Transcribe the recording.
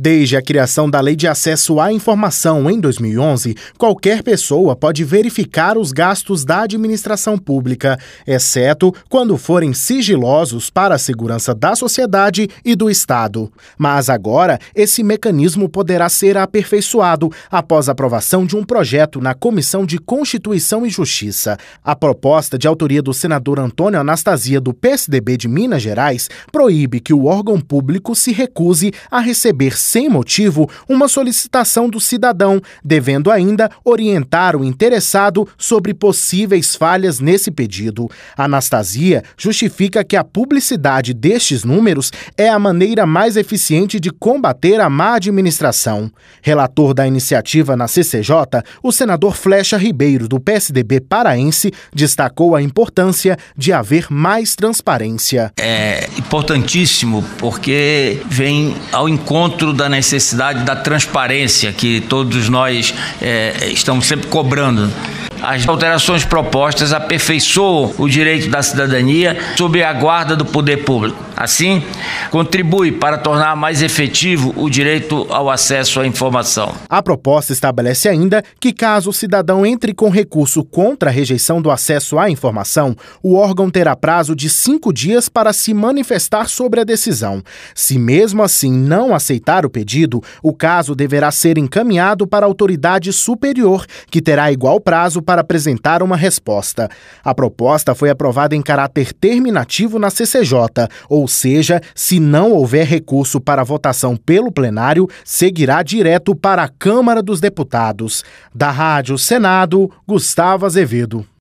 Desde a criação da Lei de Acesso à Informação em 2011, qualquer pessoa pode verificar os gastos da administração pública, exceto quando forem sigilosos para a segurança da sociedade e do Estado. Mas agora, esse mecanismo poderá ser aperfeiçoado após a aprovação de um projeto na Comissão de Constituição e Justiça. A proposta, de autoria do senador Antônio Anastasia, do PSDB de Minas Gerais, proíbe que o órgão público se recuse a receber sem motivo uma solicitação do cidadão, devendo ainda orientar o interessado sobre possíveis falhas nesse pedido. Anastasia justifica que a publicidade destes números é a maneira mais eficiente de combater a má administração. Relator da iniciativa na CCJ, o senador Flecha Ribeiro, do PSDB paraense, destacou a importância de haver mais transparência. É importantíssimo porque vem ao encontro da necessidade da transparência que todos nós estamos sempre cobrando. As alterações propostas aperfeiçoam o direito da cidadania sob a guarda do poder público. Assim, contribui para tornar mais efetivo o direito ao acesso à informação. A proposta estabelece ainda que, caso o cidadão entre com recurso contra a rejeição do acesso à informação, o órgão terá prazo de 5 dias para se manifestar sobre a decisão. Se mesmo assim não aceitar o pedido, o caso deverá ser encaminhado para a autoridade superior, que terá igual prazo para apresentar uma resposta. A proposta foi aprovada em caráter terminativo na CCJ, ou seja, se não houver recurso para votação pelo plenário, seguirá direto para a Câmara dos Deputados. Da Rádio Senado, Gustavo Azevedo.